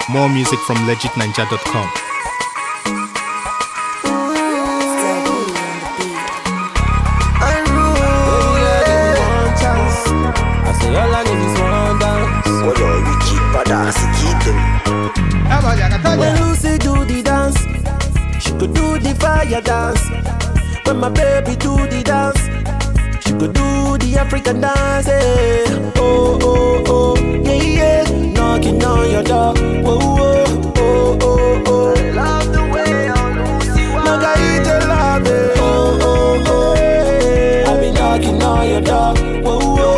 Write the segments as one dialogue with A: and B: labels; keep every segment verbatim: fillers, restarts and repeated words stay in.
A: More music from legit ninja dot com.
B: All I need is one dance.
C: Oh yo, we keep badass, keep them.
B: When Lucy do the dance, she could do the fire dance. When my baby do the dance, she could do the African dance. Eh. Oh, oh, oh, yeah, yeah. Knocking on your door. Whoa, whoa, oh, oh, oh. I love the way I Lucy Margarita love it. Oh, oh, oh, yeah. I be knocking on your door. Whoa, whoa.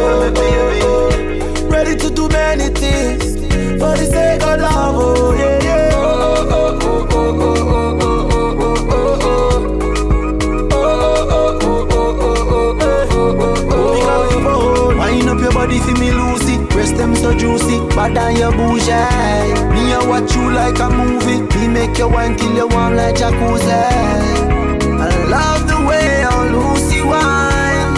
B: Ready to do many things for the sake of love, oh yeah, yeah. Oh, oh, oh, oh, oh, oh, oh, oh, oh, oh. Wind up your body for me, Lucy. Breast them so juicy, bad than your bougie. Me I watch you like a movie. Me make your wine till you warm like jacuzzi. I love the way how Lucy wine.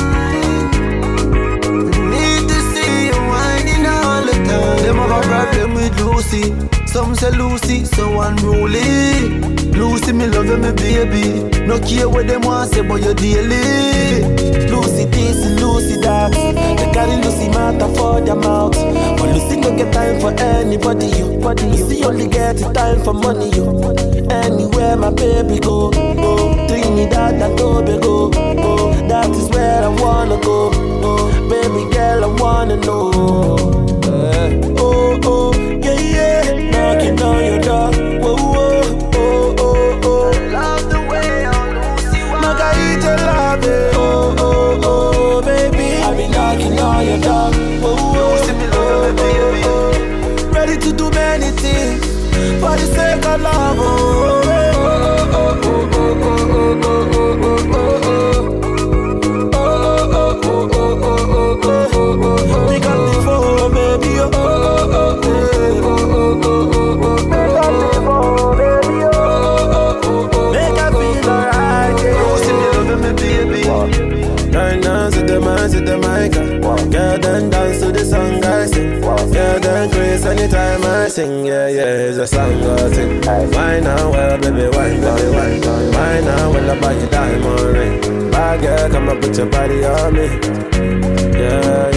B: Them have a problem with Lucy. Some say Lucy so unruly. Lucy me love you, me baby. No care what them want say, but you daily. Lucy this, Lucy that. They carry Lucy matter for their mouth. But Lucy no get time for anybody. You, Lucy only get time for money. You, anywhere my baby go, oh, Trinidad and Tobago, oh, that is where I wanna go. Oh, baby girl, I wanna know. Oh, oh, yeah, yeah, knocking on your door. Whoa, whoa, oh, oh, oh. I love the way I Lucy Margarita love it. Oh, oh, oh, baby, I be knocking on your door. Whoa, whoa, oh, oh, oh. Ready to do many things for the sake of love. Oh, oh, oh, oh, oh, oh, oh, oh, oh, oh, oh. We got the phone, baby. Oh. Girl, then dance to the song I sing. Girl, then grace anytime I sing. Yeah, yeah, it's a song I sing. Wine now, well, baby, wine, baby, wine. Wine now, well, I buy you diamond ring. Bad girl, come and put your body on me. Yeah.